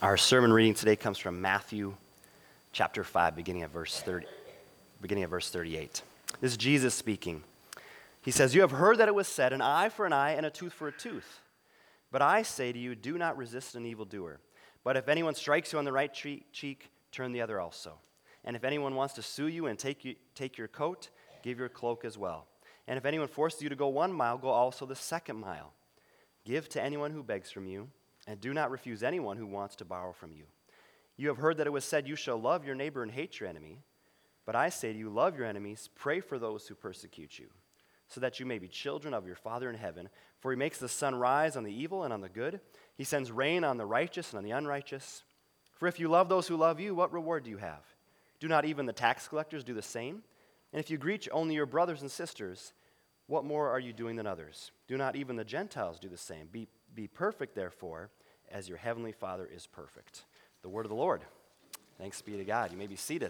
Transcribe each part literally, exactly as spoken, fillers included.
Our sermon reading today comes from Matthew chapter five, beginning at verse thirty, beginning at verse thirty-eight. This is Jesus speaking. He says, "You have heard that it was said, an eye for an eye and a tooth for a tooth. But I say to you, do not resist an evildoer. But if anyone strikes you on the right cheek, turn the other also. And if anyone wants to sue you and take you, take your coat, give your cloak as well. And if anyone forces you to go one mile, go also the second mile. Give to anyone who begs from you, and do not refuse anyone who wants to borrow from you. You have heard that it was said, you shall love your neighbor and hate your enemy. But I say to you, love your enemies, pray for those who persecute you, so that you may be children of your Father in heaven. For he makes the sun rise on the evil and on the good. He sends rain on the righteous and on the unrighteous. For if you love those who love you, what reward do you have? Do not even the tax collectors do the same? And if you greet only your brothers and sisters, what more are you doing than others? Do not even the Gentiles do the same? Be, be perfect, therefore, as your heavenly Father is perfect." The word of the Lord. Thanks be to God. You may be seated.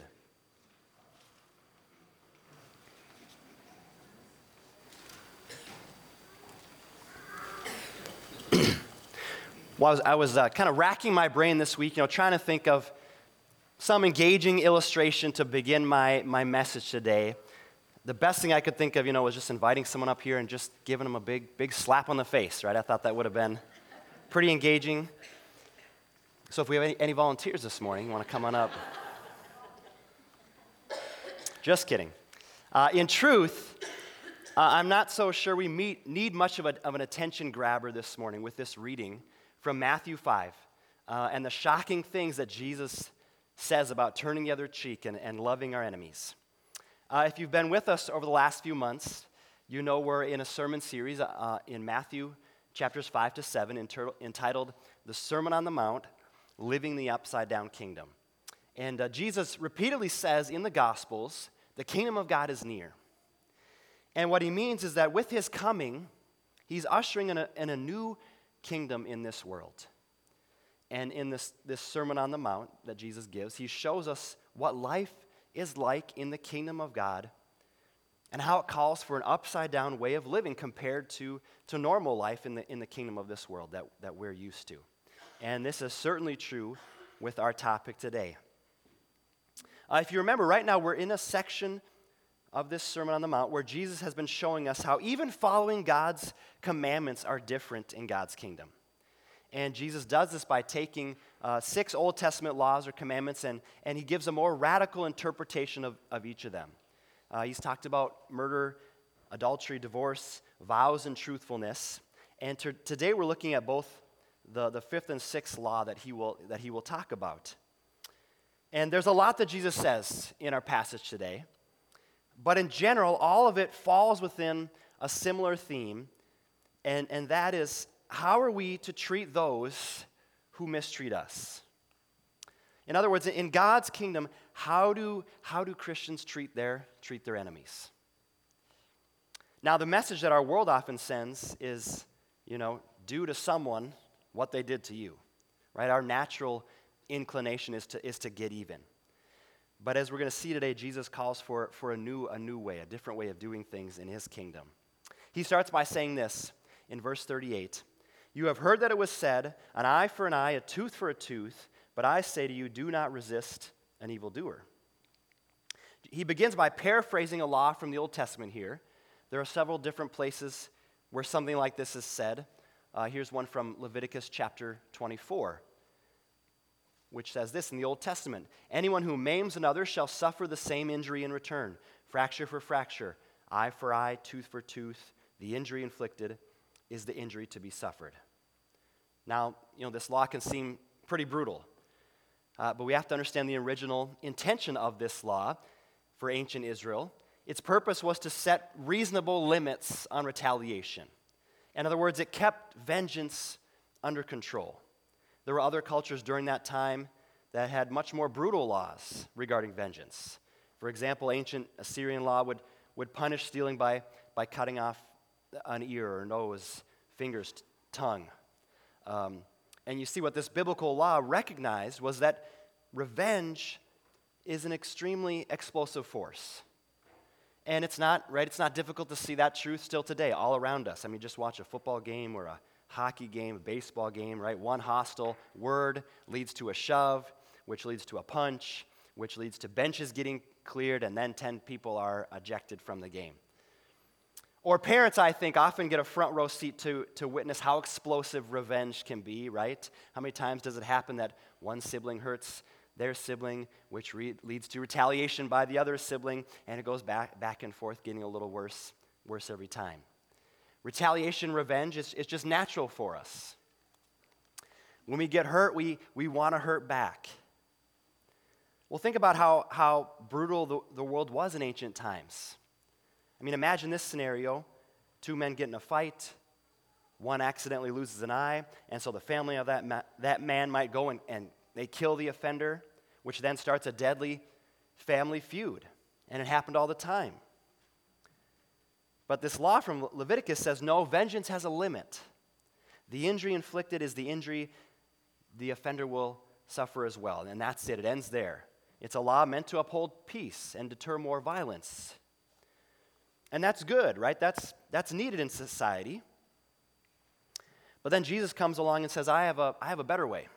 Well, I was, I was uh, kind of racking my brain this week, you know, trying to think of some engaging illustration to begin my, my message today. The best thing I could think of, you know, was just inviting someone up here and just giving them a big, big slap on the face, right? I thought that would have been pretty engaging. So if we have any, any volunteers this morning, you want to come on up? Just kidding. Uh, in truth, uh, I'm not so sure we meet, need much of, a, of an attention grabber this morning with this reading from Matthew five uh, and the shocking things that Jesus says about turning the other cheek and, and loving our enemies. Uh, if you've been with us over the last few months, you know we're in a sermon series uh, in Matthew chapters five to seven inter- entitled The Sermon on the Mount, Living the Upside Down Kingdom. And uh, Jesus repeatedly says in the Gospels, the kingdom of God is near. And what he means is that with his coming, he's ushering in a, in a new kingdom in this world. And in this, this Sermon on the Mount that Jesus gives, he shows us what life is like in the kingdom of God and how it calls for an upside-down way of living compared to, to normal life in the, in the kingdom of this world that, that we're used to. And this is certainly true with our topic today. Uh, if you remember, right now we're in a section of this Sermon on the Mount where Jesus has been showing us how even following God's commandments are different in God's kingdom. And Jesus does this by taking uh, six Old Testament laws or commandments, and, and he gives a more radical interpretation of, of each of them. Uh, he's talked about murder, adultery, divorce, vows, and truthfulness. And to, today we're looking at both the, the fifth and sixth law that he will that he will talk about. And there's a lot that Jesus says in our passage today. But in general, all of it falls within a similar theme, and, and that is, how are we to treat those who mistreat us? In other words, in God's kingdom, how do, how do Christians treat their, treat their enemies? Now, the message that our world often sends is, you know, do to someone what they did to you, right? Our natural inclination is to, is to get even. But as we're going to see today, Jesus calls for, for a new, a new way, a different way of doing things in his kingdom. He starts by saying this in verse thirty-eight. "You have heard that it was said, an eye for an eye, a tooth for a tooth, but I say to you, do not resist an evildoer." He begins by paraphrasing a law from the Old Testament here. There are several different places where something like this is said. Uh, here's one from Leviticus chapter twenty-four, which says this in the Old Testament: "Anyone who maims another shall suffer the same injury in return. Fracture for fracture, eye for eye, tooth for tooth. The injury inflicted is the injury to be suffered." Now, you know, this law can seem pretty brutal, uh, but we have to understand the original intention of this law for ancient Israel. Its purpose was to set reasonable limits on retaliation. In other words, it kept vengeance under control. There were other cultures during that time that had much more brutal laws regarding vengeance. For example, ancient Assyrian law would, would punish stealing by, by cutting off an ear or nose, fingers, t- tongue. Um, and you see what this biblical law recognized was that revenge is an extremely explosive force. And it's not, right, it's not difficult to see that truth still today all around us. I mean, just watch a football game or a, hockey game, a baseball game, right? One hostile word leads to a shove, which leads to a punch, which leads to benches getting cleared, and then ten people are ejected from the game. Or parents, I think, often get a front row seat to, to witness how explosive revenge can be, right? How many times does it happen that one sibling hurts their sibling, which re- leads to retaliation by the other sibling, and it goes back, back and forth, getting a little worse, worse every time. Retaliation, revenge, is, is just natural for us. When we get hurt, we, we want to hurt back. Well, think about how, how brutal the, the world was in ancient times. I mean, imagine this scenario. Two men get in a fight. One accidentally loses an eye, and so the family of that, ma- that man might go and, and they kill the offender, which then starts a deadly family feud. And it happened all the time. But this law from Leviticus says, no, vengeance has a limit. The injury inflicted is the injury the offender will suffer as well. And that's it. It ends there. It's a law meant to uphold peace and deter more violence. And that's good, right? That's, that's needed in society. But then Jesus comes along and says, I have a, I have a better way.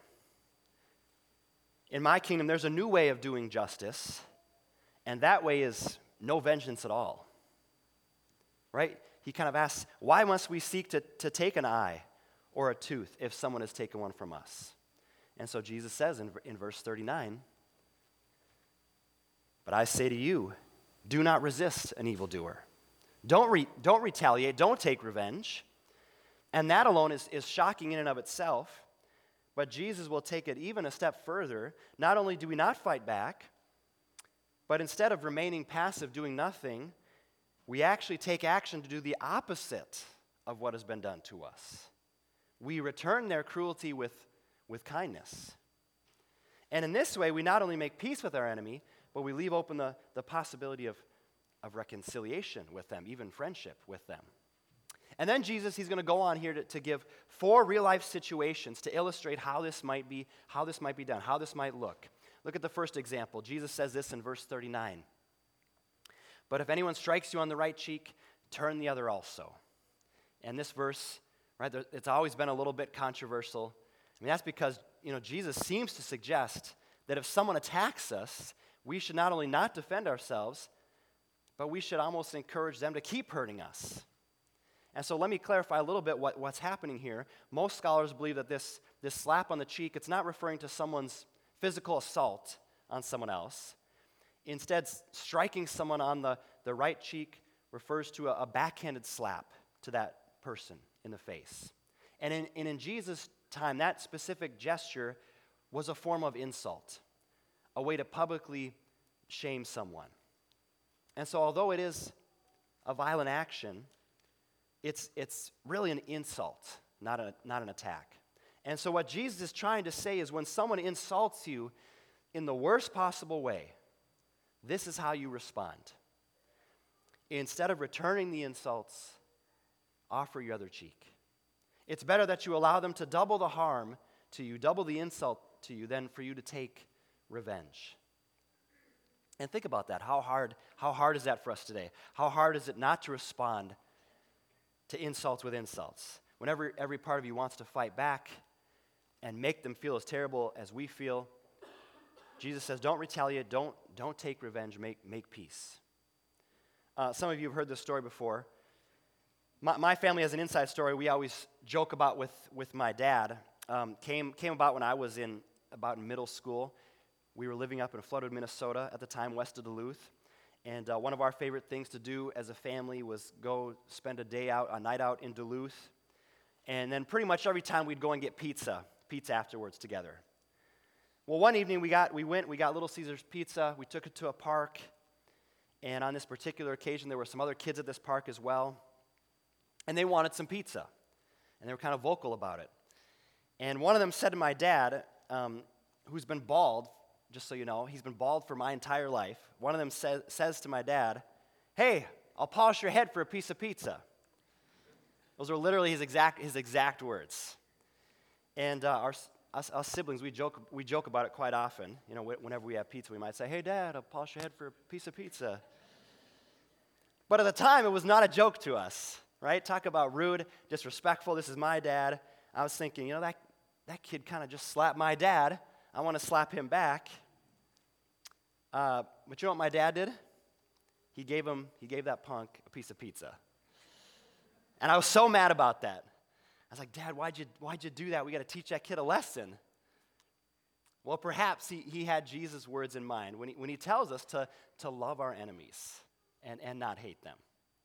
In my kingdom, there's a new way of doing justice, and that way is no vengeance at all. Right? He kind of asks, why must we seek to, to take an eye or a tooth if someone has taken one from us? And so Jesus says in, in verse thirty-nine, but I say to you, do not resist an evildoer. Don't, re, don't retaliate, don't take revenge. And that alone is, is shocking in and of itself, but Jesus will take it even a step further. Not only do we not fight back, but instead of remaining passive, doing nothing, we actually take action to do the opposite of what has been done to us. We return their cruelty with, with kindness. And in this way, we not only make peace with our enemy, but we leave open the, the possibility of, of reconciliation with them, even friendship with them. And then Jesus, he's going to go on here to, to give four real-life situations to illustrate how this might be, how this might be done, how this might look. Look at the first example. Jesus says this in verse thirty-nine. But if anyone strikes you on the right cheek, turn the other also. And this verse, right, it's always been a little bit controversial. I mean, that's because, you know, Jesus seems to suggest that if someone attacks us, we should not only not defend ourselves, but we should almost encourage them to keep hurting us. And so let me clarify a little bit what, what's happening here. Most scholars believe that this, this slap on the cheek, it's not referring to someone's physical assault on someone else. Instead, striking someone on the, the right cheek refers to a, a backhanded slap to that person in the face. And in, and in Jesus' time, that specific gesture was a form of insult, a way to publicly shame someone. And so although it is a violent action, it's, it's really an insult, not, a, not an attack. And so what Jesus is trying to say is when someone insults you in the worst possible way, this is how you respond. Instead of returning the insults, offer your other cheek. It's better that you allow them to double the harm to you, double the insult to you, than for you to take revenge. And think about that. How hard, how hard is that for us today? How hard is it not to respond to insults with insults? Whenever every part of you wants to fight back and make them feel as terrible as we feel, Jesus says, don't retaliate, don't, don't take revenge, make, make peace. Uh, some of you have heard this story before. My, my family has an inside story we always joke about with, with my dad. Um, came, came about when I was in about in middle school. We were living up in Floodwood, Minnesota at the time, west of Duluth. And uh, one of our favorite things to do as a family was go spend a day out, a night out in Duluth. And then pretty much every time we'd go and get pizza, pizza afterwards together. Well, one evening we got, we went, we got Little Caesars pizza. We took it to a park. And on this particular occasion, there were some other kids at this park as well. And they wanted some pizza. And they were kind of vocal about it. And one of them said to my dad, um, who's been bald, just so you know, he's been bald for my entire life. One of them says, says to my dad, hey, I'll polish your head for a piece of pizza. Those are literally his exact, his exact words. And uh, our, us, us siblings, we joke, we joke about it quite often. You know, whenever we have pizza, we might say, hey, Dad, I'll polish your head for a piece of pizza. But at the time, it was not a joke to us. right? Talk about rude, disrespectful. This is my dad. I was thinking, you know, that, that kid kind of just slapped my dad. I want to slap him back. Uh, but you know what my dad did? He gave him, he gave that punk a piece of pizza. And I was so mad about that. I was like, Dad, why'd you, why'd you do that? We got to teach that kid a lesson. Well, perhaps he, he had Jesus' words in mind when he, when he tells us to, to love our enemies and, and not hate them.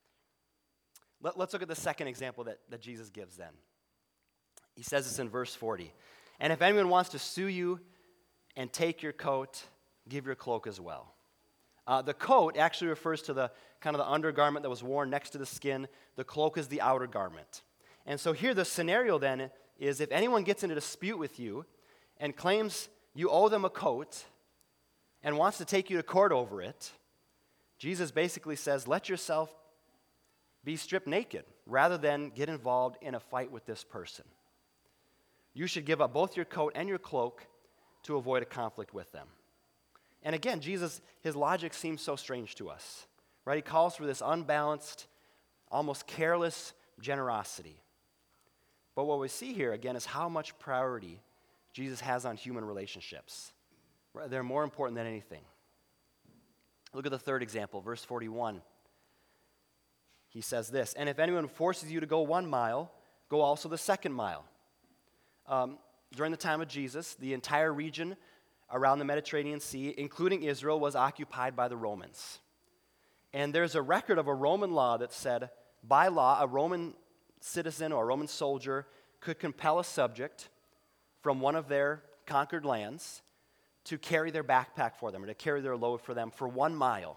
Let, let's look at the second example that, that Jesus gives then. He says this in verse forty. And if anyone wants to sue you and take your coat, give your cloak as well. Uh, the coat actually refers to the kind of the undergarment that was worn next to the skin. The cloak is the outer garment. And so here the scenario then is if anyone gets in a dispute with you and claims you owe them a coat and wants to take you to court over it, Jesus basically says, let yourself be stripped naked rather than get involved in a fight with this person. You should give up both your coat and your cloak to avoid a conflict with them. And again, Jesus, his logic seems so strange to us, right? He calls for this unbalanced, almost careless generosity. But what we see here, again, is how much priority Jesus has on human relationships. They're more important than anything. Look at the third example, verse forty-one. He says this, and if anyone forces you to go one mile, go also the second mile. Um, during the time of Jesus, the entire region around the Mediterranean Sea, including Israel, was occupied by the Romans. And there's a record of a Roman law that said, by law, a Roman citizen or a Roman soldier could compel a subject from one of their conquered lands to carry their backpack for them or to carry their load for them for one mile.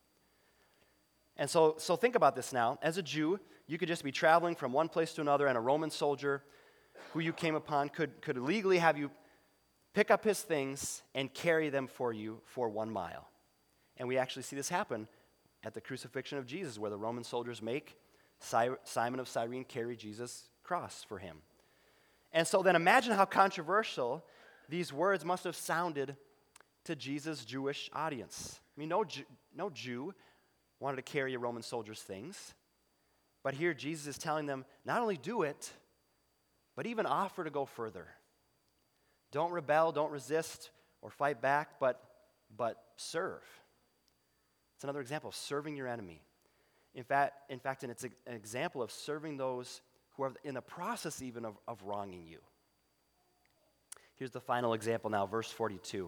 And so, so think about this now. As a Jew, you could just be traveling from one place to another, and a Roman soldier who you came upon could, could legally have you pick up his things and carry them for you for one mile. And we actually see this happen at the crucifixion of Jesus, where the Roman soldiers make Simon of Cyrene carry Jesus' cross for him. And so then imagine how controversial these words must have sounded to Jesus' Jewish audience. I mean, no, Jew, no Jew wanted to carry a Roman soldier's things. But here Jesus is telling them, not only do it, but even offer to go further. Don't rebel, don't resist or fight back, but, but serve. It's another example of serving your enemy. In fact, in fact, and it's a, an example of serving those who are in the process even of, of wronging you. Here's the final example now, verse forty-two.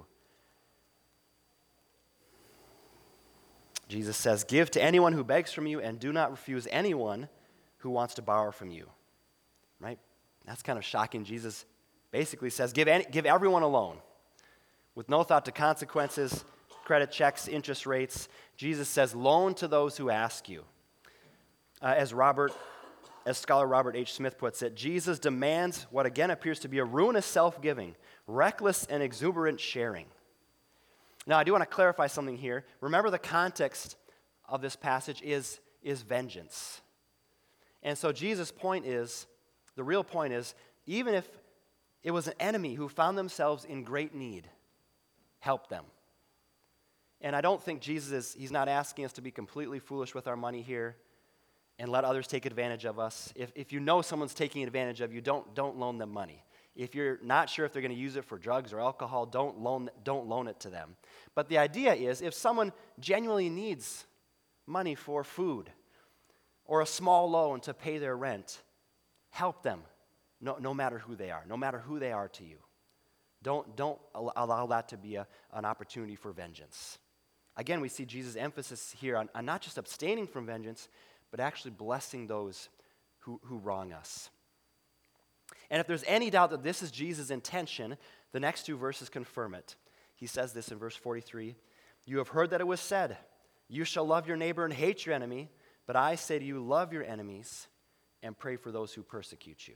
Jesus says, give to anyone who begs from you, and do not refuse anyone who wants to borrow from you. Right? That's kind of shocking. Jesus basically says, give, any, give everyone a loan with no thought to consequences, credit checks, interest rates. Jesus says, loan to those who ask you. Uh, as Robert, as scholar Robert H. Smith puts it, Jesus demands what again appears to be a ruinous self-giving, reckless and exuberant sharing. Now, I do want to clarify something here. Remember, the context of this passage is, is vengeance. And so Jesus' point is, the real point is, even if it was an enemy who found themselves in great need, help them. And I don't think Jesus is, he's not asking us to be completely foolish with our money here and let others take advantage of us. If, if you know someone's taking advantage of you, don't, don't loan them money. If you're not sure if they're going to use it for drugs or alcohol, don't loan, don't loan it to them. But the idea is, if someone genuinely needs money for food or a small loan to pay their rent, help them, no, no matter who they are, no matter who they are to you. Don't, don't allow that to be a, an opportunity for vengeance. Again, we see Jesus' emphasis here on, on not just abstaining from vengeance, but actually blessing those who, who wrong us. And if there's any doubt that this is Jesus' intention, the next two verses confirm it. He says this in verse forty-three, you have heard that it was said, you shall love your neighbor and hate your enemy, but I say to you, love your enemies and pray for those who persecute you.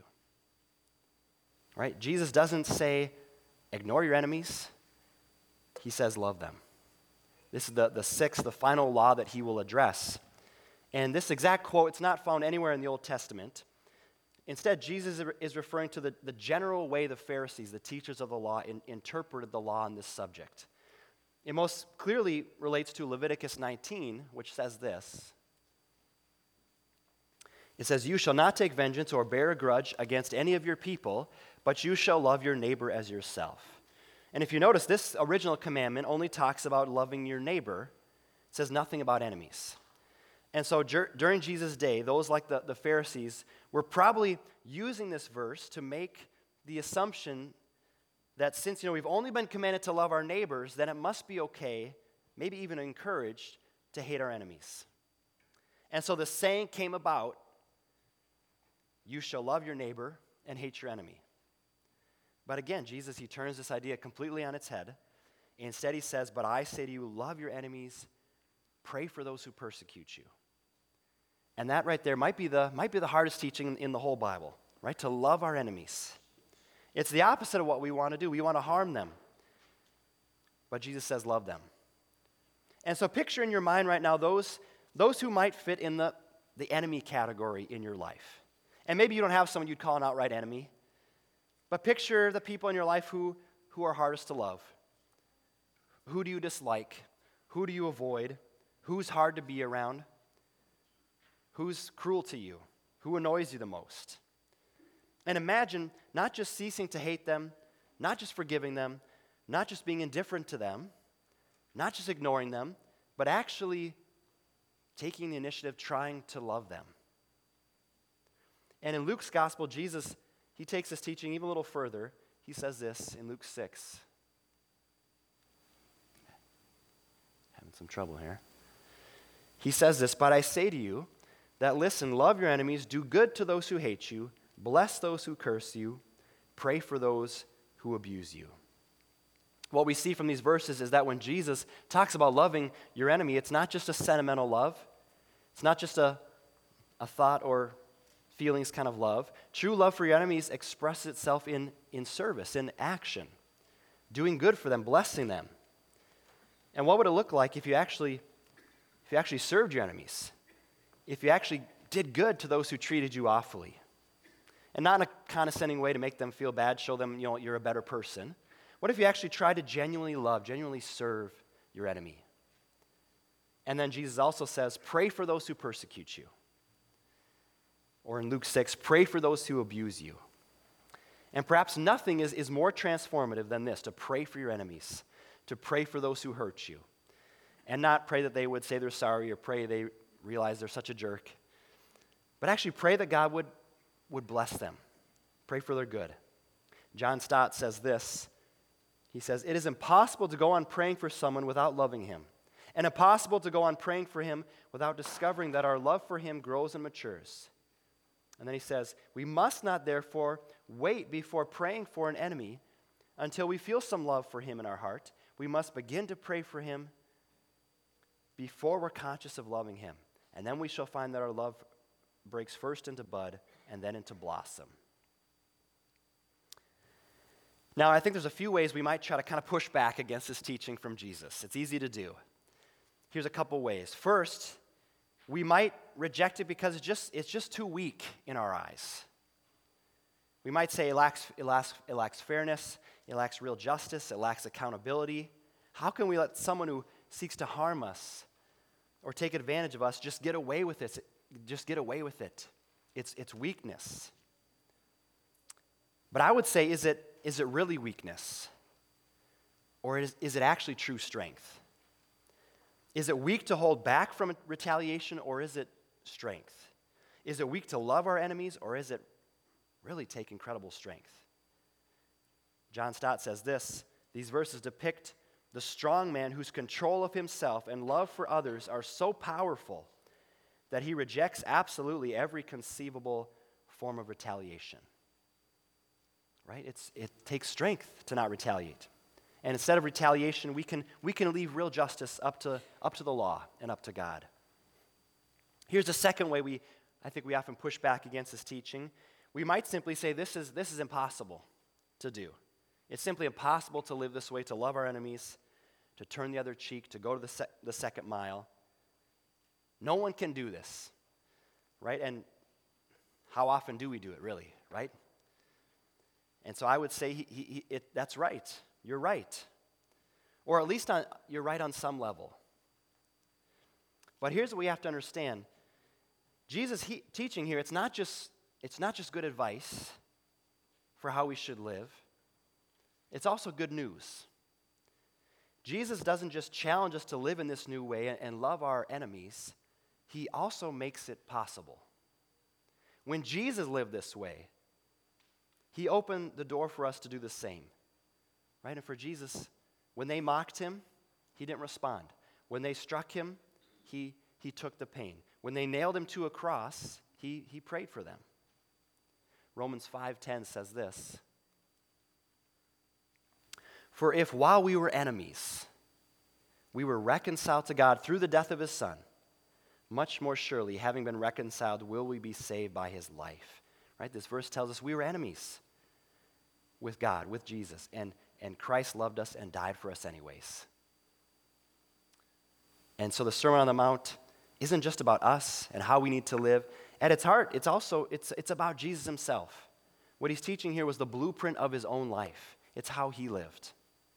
Right? Jesus doesn't say, ignore your enemies. He says, love them. This is the, the sixth, the final law that he will address. And this exact quote, it's not found anywhere in the Old Testament. Instead, Jesus is referring to the, the general way the Pharisees, the teachers of the law, in, interpreted the law on this subject. It most clearly relates to Leviticus nineteen, which says this. It says, "You shall not take vengeance or bear a grudge against any of your people, but you shall love your neighbor as yourself." And if you notice, this original commandment only talks about loving your neighbor. It says nothing about enemies. And so dur- during Jesus' day, those like the, the Pharisees were probably using this verse to make the assumption that since, you know, we've only been commanded to love our neighbors, then it must be okay, maybe even encouraged, to hate our enemies. And so the saying came about, "You shall love your neighbor and hate your enemy." But again, Jesus, he turns this idea completely on its head. Instead, he says, "But I say to you, love your enemies, pray for those who persecute you." And that right there might be the, might be the hardest teaching in the whole Bible, right? To love our enemies. It's the opposite of what we want to do. We want to harm them. But Jesus says, love them. And so picture in your mind right now those, those who might fit in the, the enemy category in your life. And maybe you don't have someone you'd call an outright enemy. But picture the people in your life who, who are hardest to love. Who do you dislike? Who do you avoid? Who's hard to be around? Who's cruel to you? Who annoys you the most? And imagine not just ceasing to hate them, not just forgiving them, not just being indifferent to them, not just ignoring them, but actually taking the initiative, trying to love them. And in Luke's gospel, Jesus, he takes this teaching even a little further. He says this in Luke six. Having some trouble here. He says this, "But I say to you that listen, love your enemies, do good to those who hate you, bless those who curse you, pray for those who abuse you." What we see from these verses is that when Jesus talks about loving your enemy, it's not just a sentimental love. It's not just a, a thought or feelings kind of love. True love for your enemies expresses itself in, in service, in action, doing good for them, blessing them. And what would it look like if you actually, if you actually served your enemies? If you actually did good to those who treated you awfully? And not in a condescending way to make them feel bad, show them, you know, you're a better person. What if you actually tried to genuinely love, genuinely serve your enemy? And then Jesus also says, pray for those who persecute you. Or in Luke six, pray for those who abuse you. And perhaps nothing is, is more transformative than this, to pray for your enemies, to pray for those who hurt you. And not pray that they would say they're sorry or pray they realize they're such a jerk. But actually pray that God would, would bless them. Pray for their good. John Stott says this. He says, "It is impossible to go on praying for someone without loving him, and impossible to go on praying for him without discovering that our love for him grows and matures." And then he says, "We must not therefore wait before praying for an enemy until we feel some love for him in our heart. We must begin to pray for him before we're conscious of loving him. And then we shall find that our love breaks first into bud and then into blossom." Now, I think there's a few ways we might try to kind of push back against this teaching from Jesus. It's easy to do. Here's a couple ways. First, we might reject it because it's just, it's just too weak in our eyes. We might say it lacks, it, lacks, it lacks fairness, it lacks real justice, it lacks accountability. How can we let someone who seeks to harm us or take advantage of us just get away with it? Just get away with it. It's, it's weakness. But I would say, is it, is it really weakness? Or is, is it actually true strength? Is it weak to hold back from retaliation, or is it strength? Is it weak to love our enemies, or is it really take incredible strength? John Stott says this, "These verses depict the strong man whose control of himself and love for others are so powerful that he rejects absolutely every conceivable form of retaliation." Right? It's, it takes strength to not retaliate. And instead of retaliation, we can, we can leave real justice up to, up to the law and up to God. Here's a second way we, I think we often push back against this teaching. We might simply say this is, this is impossible to do. It's simply impossible to live this way, to love our enemies, to turn the other cheek, to go to the, se- the second mile. No one can do this, right? And how often do we do it, really, right? And so I would say he, he, he, it, that's right. You're right. Or at least on, you're right on some level. But here's what we have to understand. Jesus he, teaching here, it's not just it's not just good advice for how we should live. It's also good news. Jesus doesn't just challenge us to live in this new way and love our enemies. He also makes it possible. When Jesus lived this way, he opened the door for us to do the same. Right? And for Jesus, when they mocked him, he didn't respond. When they struck him, he, he took the pain. When they nailed him to a cross, he, he prayed for them. Romans five ten says this, "For if while we were enemies, we were reconciled to God through the death of his Son, much more surely, having been reconciled, will we be saved by his life." Right? This verse tells us we were enemies with God, with Jesus, and, and Christ loved us and died for us anyways. And so the Sermon on the Mount isn't just about us and how we need to live. At its heart, it's also it's it's about Jesus himself. What he's teaching here was the blueprint of his own life. It's how he lived.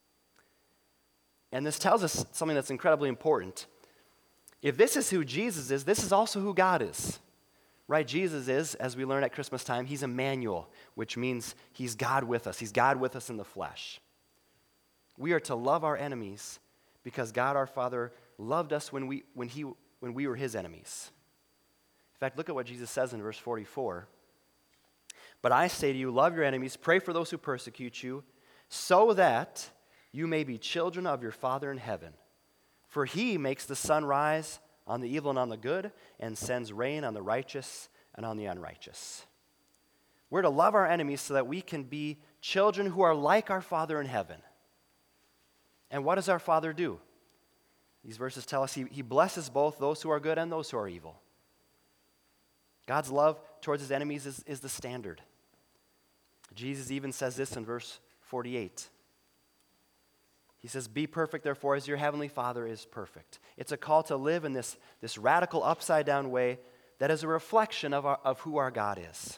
And this tells us something that's incredibly important. If this is who Jesus is, this is also who God is. Right? Jesus is, as we learn at Christmas time, he's Emmanuel, which means he's God with us. He's God with us in the flesh. We are to love our enemies because God our Father loved us when we when he when we were his enemies. In fact, look at what Jesus says in verse forty-four. "But I say to you, love your enemies, pray for those who persecute you, so that you may be children of your Father in heaven. For he makes the sun rise on the evil and on the good, and sends rain on the righteous and on the unrighteous." We're to love our enemies so that we can be children who are like our Father in heaven. And what does our Father do? These verses tell us he, he blesses both those who are good and those who are evil. God's love towards his enemies is, is the standard. Jesus even says this in verse forty-eight. He says, "Be perfect, therefore, as your heavenly Father is perfect." It's a call to live in this, this radical upside-down way that is a reflection of, our, of who our God is.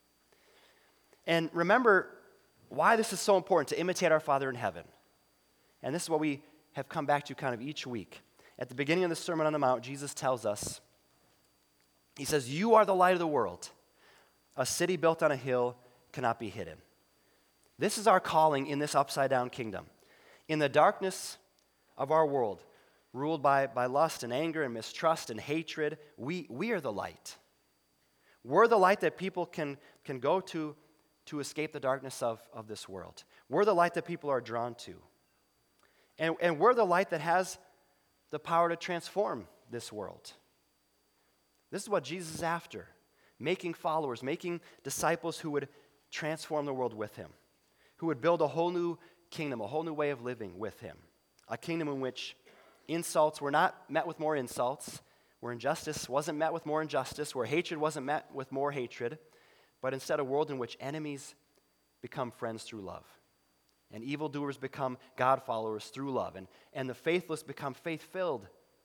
And remember why this is so important to imitate our Father in heaven. And this is what we have come back to kind of each week. At the beginning of the Sermon on the Mount, Jesus tells us, he says, "You are the light of the world. A city built on a hill cannot be hidden." This is our calling in this upside-down kingdom. In the darkness of our world, ruled by, by lust and anger and mistrust and hatred, we, we are the light. We're the light that people can, can go to to escape the darkness of, of this world. We're the light that people are drawn to. And, and we're the light that has the power to transform this world. This is what Jesus is after, making followers, making disciples who would transform the world with him, who would build a whole new kingdom, a whole new way of living with him, a kingdom in which insults were not met with more insults, where injustice wasn't met with more injustice, where hatred wasn't met with more hatred, but instead a world in which enemies become friends through love, and evildoers become God followers through love, and, and the faithless become faith-filled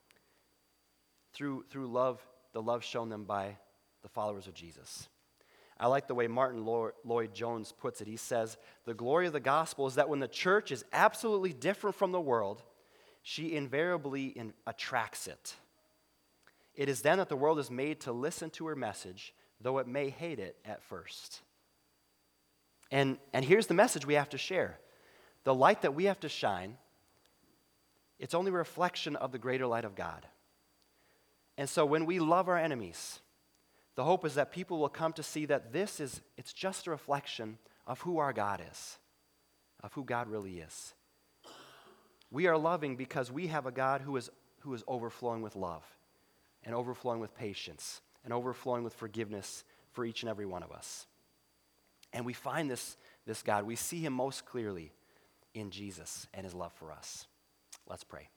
through, through love, the love shown them by the followers of Jesus. I like the way Martin Lloyd-Jones puts it. He says, "The glory of the gospel is that when the church is absolutely different from the world, she invariably in, attracts it. It is then that the world is made to listen to her message, though it may hate it at first." And, and here's the message we have to share. The light that we have to shine, it's only a reflection of the greater light of God. And so when we love our enemies, the hope is that people will come to see that this is, it's just a reflection of who our God is, of who God really is. We are loving because we have a God who is, who is overflowing with love and overflowing with patience and overflowing with forgiveness for each and every one of us. And we find this, this God, we see him most clearly in Jesus and his love for us. Let's pray.